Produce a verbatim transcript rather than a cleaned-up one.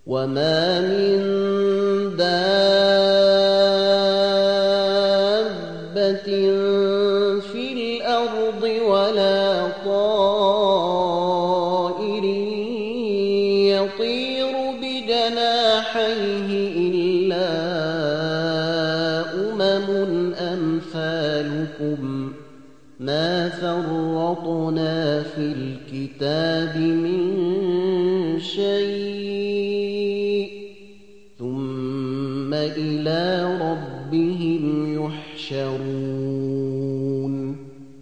وما من دابة في الأرض ولا طائر يطير بجناحيه إلا أمم أمثالكم ما فرطنا في الكتاب من شيء ثم إلى ربهم يحشرون